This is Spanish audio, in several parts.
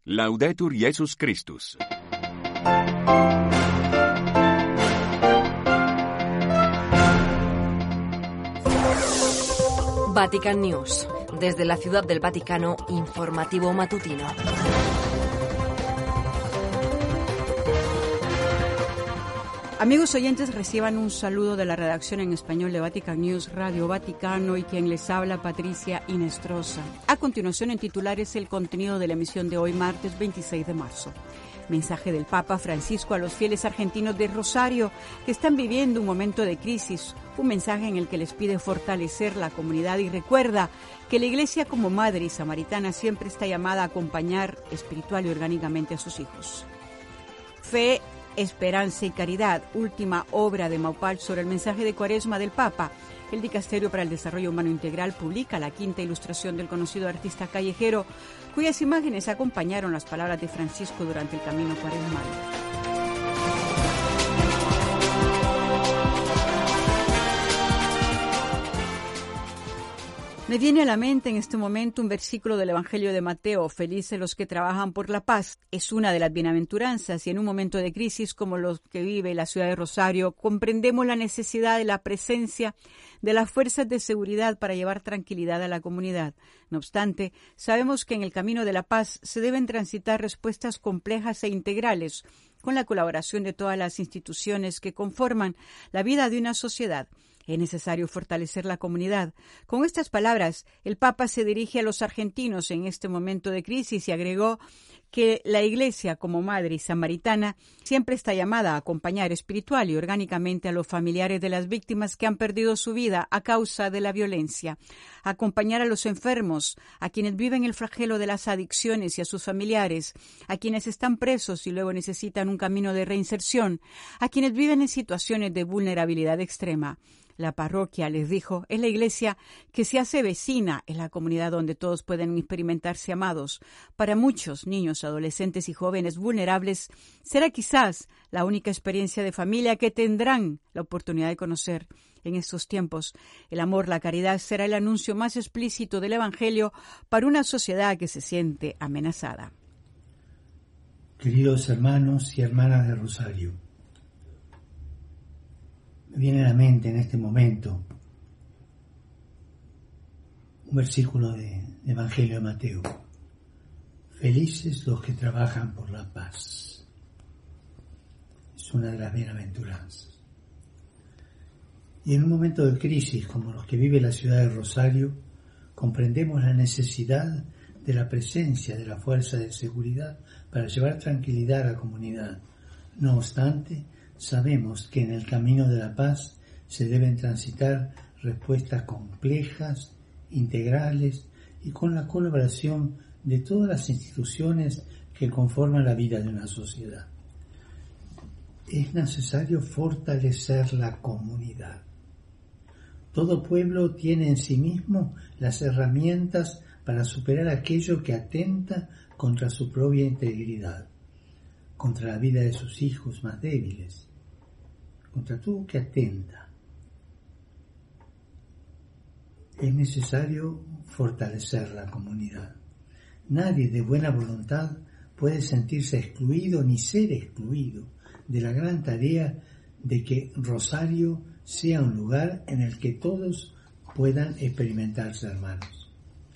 Laudetur Jesus Christus. Vatican News. Desde la Ciudad del Vaticano, informativo matutino. Amigos oyentes, reciban un saludo de la redacción en español de Vatican News, Radio Vaticano, y quien les habla, Patricia Inestrosa. A continuación, en titulares, el contenido de la emisión de hoy, martes 26 de marzo. Mensaje del Papa Francisco a los fieles argentinos de Rosario que están viviendo un momento de crisis. Un mensaje en el que les pide fortalecer la comunidad y recuerda que la Iglesia como madre y samaritana siempre está llamada a acompañar espiritual y orgánicamente a sus hijos. Fe, Esperanza y Caridad, última obra de Maupal sobre el mensaje de Cuaresma del Papa. El Dicasterio para el Desarrollo Humano Integral publica la quinta ilustración del conocido artista callejero, cuyas imágenes acompañaron las palabras de Francisco durante el camino cuaresmal. Me viene a la mente en este momento un versículo del Evangelio de Mateo: felices los que trabajan por la paz. Es una de las bienaventuranzas, y en un momento de crisis como los que vive la ciudad de Rosario, comprendemos la necesidad de la presencia de las fuerzas de seguridad para llevar tranquilidad a la comunidad. No obstante, sabemos que en el camino de la paz se deben transitar respuestas complejas e integrales, con la colaboración de todas las instituciones que conforman la vida de una sociedad. Es necesario fortalecer la comunidad. Con estas palabras, el Papa se dirige a los argentinos en este momento de crisis y agregó que la Iglesia, como madre y samaritana, siempre está llamada a acompañar espiritual y orgánicamente a los familiares de las víctimas que han perdido su vida a causa de la violencia, a acompañar a los enfermos, a quienes viven el flagelo de las adicciones y a sus familiares, a quienes están presos y luego necesitan un camino de reinserción, a quienes viven en situaciones de vulnerabilidad extrema. La parroquia, les dijo, es la iglesia que se hace vecina, es la comunidad donde todos pueden experimentarse amados. Para muchos niños, adolescentes y jóvenes vulnerables, será quizás la única experiencia de familia que tendrán la oportunidad de conocer. En estos tiempos, el amor, la caridad será el anuncio más explícito del Evangelio para una sociedad que se siente amenazada. Queridos hermanos y hermanas de Rosario, me viene a la mente en este momento un versículo del Evangelio de Mateo. Felices los que trabajan por la paz. Es una de las bienaventuranzas. Y en un momento de crisis como los que vive la ciudad de Rosario, comprendemos la necesidad de la presencia de la fuerza de seguridad para llevar tranquilidad a la comunidad. No obstante, sabemos que en el camino de la paz se deben transitar respuestas complejas, integrales y con la colaboración de todas las instituciones que conforman la vida de una sociedad. Es necesario fortalecer la comunidad. Todo pueblo tiene en sí mismo las herramientas para superar aquello que atenta contra su propia integridad, contra la vida de sus hijos más débiles, contra todo que atenta. Es necesario fortalecer la comunidad. Nadie de buena voluntad puede sentirse excluido ni ser excluido de la gran tarea de que Rosario sea un lugar en el que todos puedan experimentarse hermanos.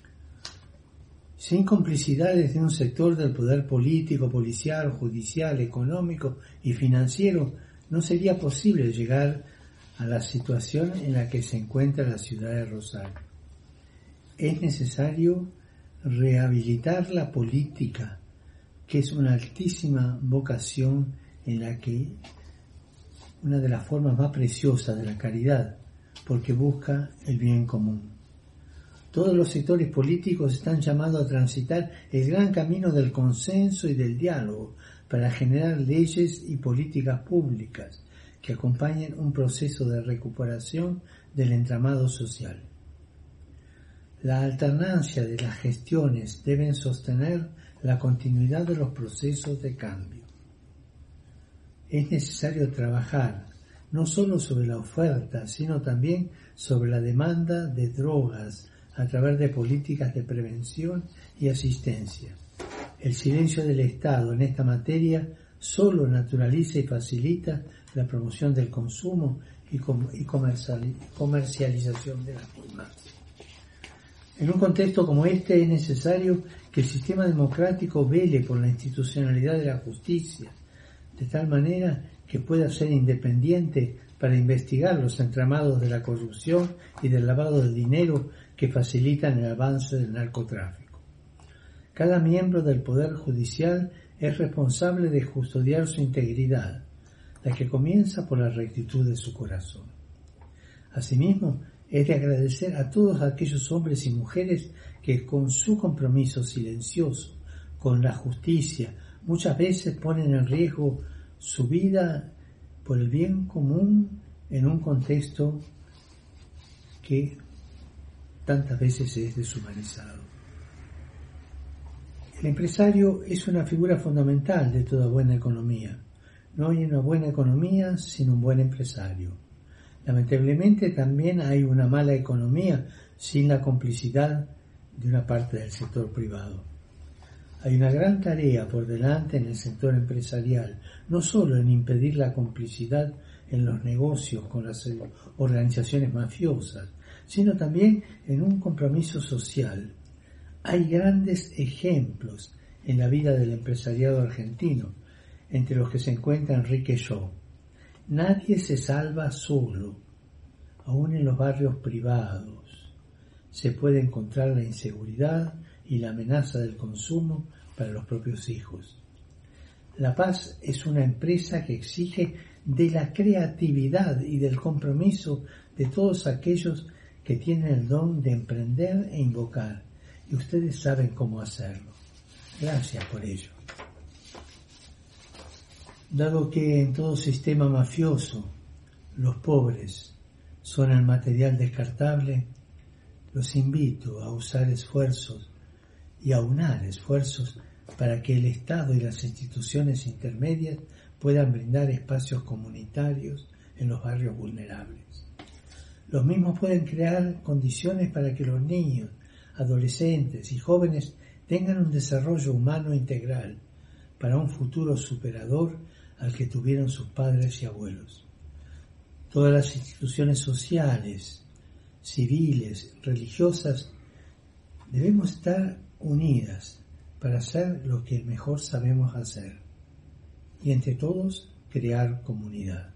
Sin complicidades de un sector del poder político, policial, judicial, económico y financiero, no sería posible llegar a la situación en la que se encuentra la ciudad de Rosario. Es necesario rehabilitar la política, que es una altísima vocación en la que una de las formas más preciosas de la caridad, porque busca el bien común. Todos los sectores políticos están llamados a transitar el gran camino del consenso y del diálogo para generar leyes y políticas públicas que acompañen un proceso de recuperación del entramado social. La alternancia de las gestiones deben sostener la continuidad de los procesos de cambio. Es necesario trabajar no solo sobre la oferta, sino también sobre la demanda de drogas a través de políticas de prevención y asistencia. El silencio del Estado en esta materia solo naturaliza y facilita la promoción del consumo y comercialización de las mismas. En un contexto como este es necesario que el sistema democrático vele por la institucionalidad de la justicia, de tal manera que pueda ser independiente para investigar los entramados de la corrupción y del lavado de dinero que facilitan el avance del narcotráfico. Cada miembro del Poder Judicial es responsable de custodiar su integridad, la que comienza por la rectitud de su corazón. Asimismo, es de agradecer a todos aquellos hombres y mujeres que con su compromiso silencioso con la justicia muchas veces ponen en riesgo su vida por el bien común en un contexto que tantas veces es deshumanizado. El empresario es una figura fundamental de toda buena economía. No hay una buena economía sin un buen empresario. Lamentablemente también hay una mala economía sin la complicidad de una parte del sector privado. Hay una gran tarea por delante en el sector empresarial, no solo en impedir la complicidad en los negocios con las organizaciones mafiosas, sino también en un compromiso social. Hay grandes ejemplos en la vida del empresariado argentino, entre los que se encuentra Enrique Shaw. Nadie se salva solo. Aún en los barrios privados se puede encontrar la inseguridad y la amenaza del consumo para los propios hijos. La paz es una empresa que exige de la creatividad y del compromiso de todos aquellos que tienen el don de emprender e invocar, y ustedes saben cómo hacerlo. Gracias por ello. Dado que en todo sistema mafioso los pobres son el material descartable, los invito a usar esfuerzos y a aunar esfuerzos para que el Estado y las instituciones intermedias puedan brindar espacios comunitarios en los barrios vulnerables. Los mismos pueden crear condiciones para que los niños, adolescentes y jóvenes tengan un desarrollo humano integral para un futuro superador al que tuvieron sus padres y abuelos. Todas las instituciones sociales, civiles, religiosas, debemos estar unidas para hacer lo que mejor sabemos hacer y entre todos crear comunidad.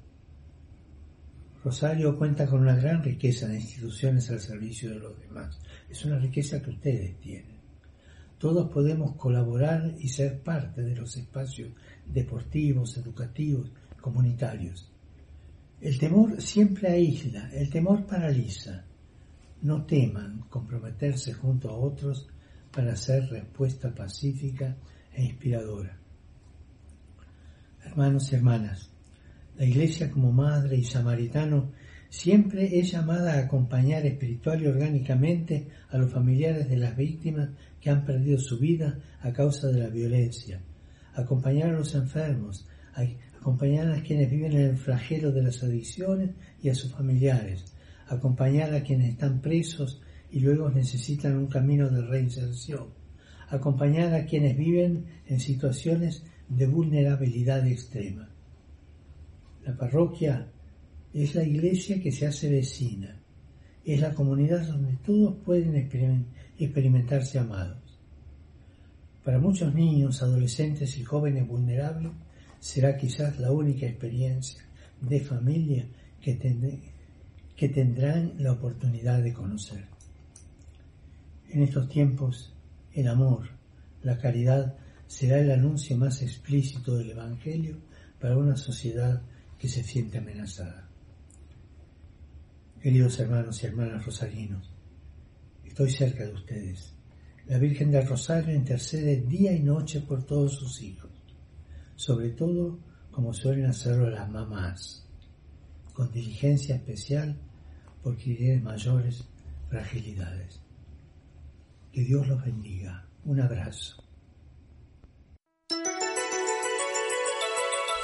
Rosario cuenta con una gran riqueza de instituciones al servicio de los demás. Es una riqueza que ustedes tienen. Todos podemos colaborar y ser parte de los espacios deportivos, educativos, comunitarios. El temor siempre aísla, el temor paraliza. No teman comprometerse junto a otros para hacer respuesta pacífica e inspiradora. Hermanos y hermanas, la Iglesia como madre y samaritano siempre es llamada a acompañar espiritual y orgánicamente a los familiares de las víctimas que han perdido su vida a causa de la violencia, acompañar a los enfermos, acompañar a quienes viven en el flagelo de las adicciones y a sus familiares, acompañar a quienes están presos y luego necesitan un camino de reinserción, acompañar a quienes viven en situaciones de vulnerabilidad extrema. La parroquia es la iglesia que se hace vecina, es la comunidad donde todos pueden experimentarse amados. Para muchos niños, adolescentes y jóvenes vulnerables será quizás la única experiencia de familia que tendrán la oportunidad de conocer. En estos tiempos, el amor, la caridad será el anuncio más explícito del Evangelio para una sociedad que se siente amenazada. Queridos hermanos y hermanas rosarinos, estoy cerca de ustedes. La Virgen del Rosario intercede día y noche por todos sus hijos, sobre todo como suelen hacerlo las mamás, con diligencia especial por quienes mayores fragilidades. Que Dios los bendiga. Un abrazo.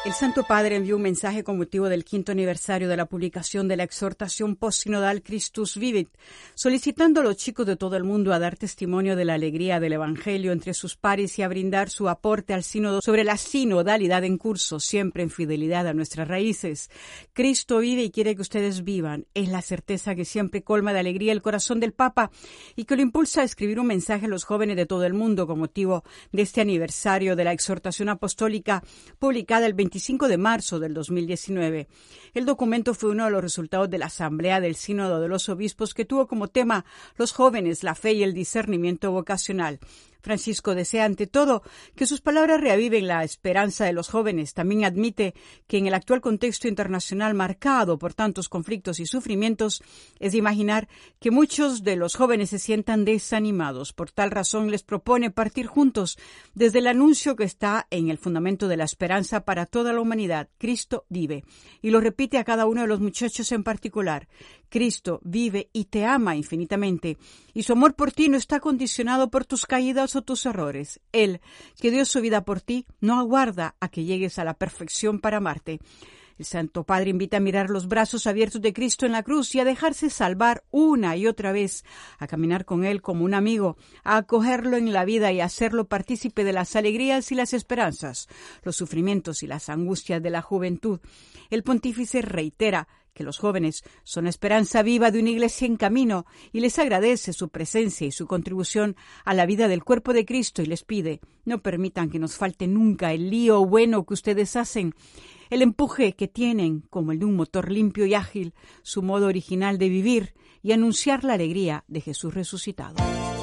El Santo Padre envió un mensaje con motivo del 5º aniversario de la publicación de la exhortación postsinodal Christus Vivit, solicitando a los chicos de todo el mundo a dar testimonio de la alegría del Evangelio entre sus pares y a brindar su aporte al sínodo sobre la sinodalidad en curso, siempre en fidelidad a nuestras raíces. Cristo vive y quiere que ustedes vivan. Es la certeza que siempre colma de alegría el corazón del Papa y que lo impulsa a escribir un mensaje a los jóvenes de todo el mundo con motivo de este aniversario de la exhortación apostólica publicada el 25 de marzo del 2019. El documento fue uno de los resultados de la Asamblea del Sínodo de los Obispos que tuvo como tema los jóvenes, la fe y el discernimiento vocacional. Francisco desea ante todo que sus palabras reaviven la esperanza de los jóvenes. También admite que en el actual contexto internacional marcado por tantos conflictos y sufrimientos, es de imaginar que muchos de los jóvenes se sientan desanimados. Por tal razón les propone partir juntos desde el anuncio que está en el fundamento de la esperanza para toda la humanidad. Cristo vive. Y lo repite a cada uno de los muchachos en particular. Cristo vive y te ama infinitamente, y su amor por ti no está condicionado por tus caídas o tus errores. Él, que dio su vida por ti, no aguarda a que llegues a la perfección para amarte. El Santo Padre invita a mirar los brazos abiertos de Cristo en la cruz y a dejarse salvar una y otra vez, a caminar con Él como un amigo, a acogerlo en la vida y a hacerlo partícipe de las alegrías y las esperanzas, los sufrimientos y las angustias de la juventud. El pontífice reitera que los jóvenes son la esperanza viva de una iglesia en camino y les agradece su presencia y su contribución a la vida del cuerpo de Cristo y les pide: no permitan que nos falte nunca el lío bueno que ustedes hacen, el empuje que tienen como el de un motor limpio y ágil, su modo original de vivir y anunciar la alegría de Jesús resucitado.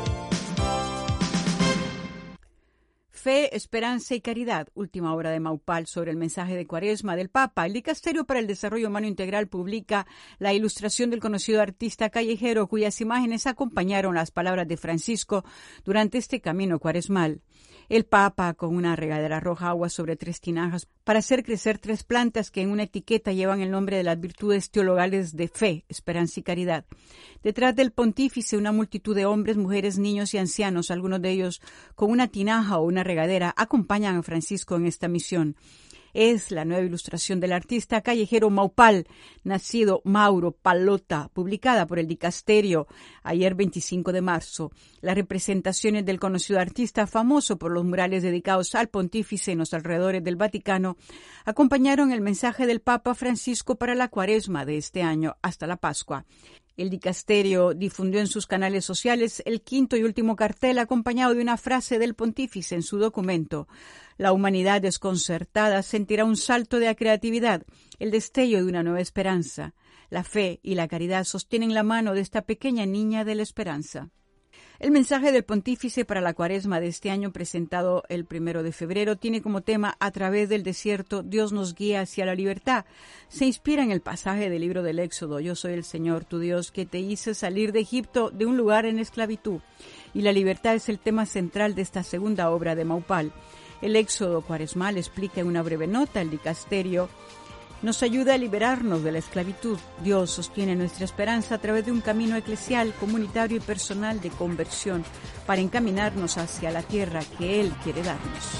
Fe, Esperanza y Caridad, última obra de Maupal sobre el mensaje de Cuaresma del Papa. El Dicasterio para el Desarrollo Humano Integral publica la ilustración del conocido artista callejero cuyas imágenes acompañaron las palabras de Francisco durante este camino cuaresmal. El Papa, con una regadera roja, agua sobre 3 tinajas para hacer crecer 3 plantas que en una etiqueta llevan el nombre de las virtudes teologales de fe, esperanza y caridad. Detrás del pontífice, una multitud de hombres, mujeres, niños y ancianos, algunos de ellos con una tinaja o una regadera, acompañan a Francisco en esta misión. Es la nueva ilustración del artista callejero Maupal, nacido Mauro Pallotta, publicada por el Dicasterio ayer 25 de marzo. Las representaciones del conocido artista, famoso por los murales dedicados al pontífice en los alrededores del Vaticano, acompañaron el mensaje del Papa Francisco para la Cuaresma de este año hasta la Pascua. El Dicasterio difundió en sus canales sociales el 5º y último cartel acompañado de una frase del pontífice en su documento. La humanidad desconcertada sentirá un salto de creatividad, el destello de una nueva esperanza. La fe y la caridad sostienen la mano de esta pequeña niña de la esperanza. El mensaje del pontífice para la Cuaresma de este año, presentado el 1 de febrero, tiene como tema: a través del desierto, Dios nos guía hacia la libertad. Se inspira en el pasaje del libro del Éxodo: yo soy el Señor, tu Dios, que te hice salir de Egipto, de un lugar en esclavitud. Y la libertad es el tema central de esta segunda obra de Maupal. El Éxodo cuaresmal, explica en una breve nota el Dicasterio, nos ayuda a liberarnos de la esclavitud. Dios sostiene nuestra esperanza a través de un camino eclesial, comunitario y personal de conversión para encaminarnos hacia la tierra que Él quiere darnos.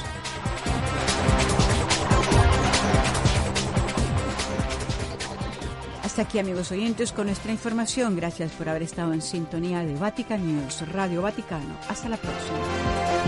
Hasta aquí, amigos oyentes, con nuestra información. Gracias por haber estado en sintonía de Vatican News, Radio Vaticano. Hasta la próxima.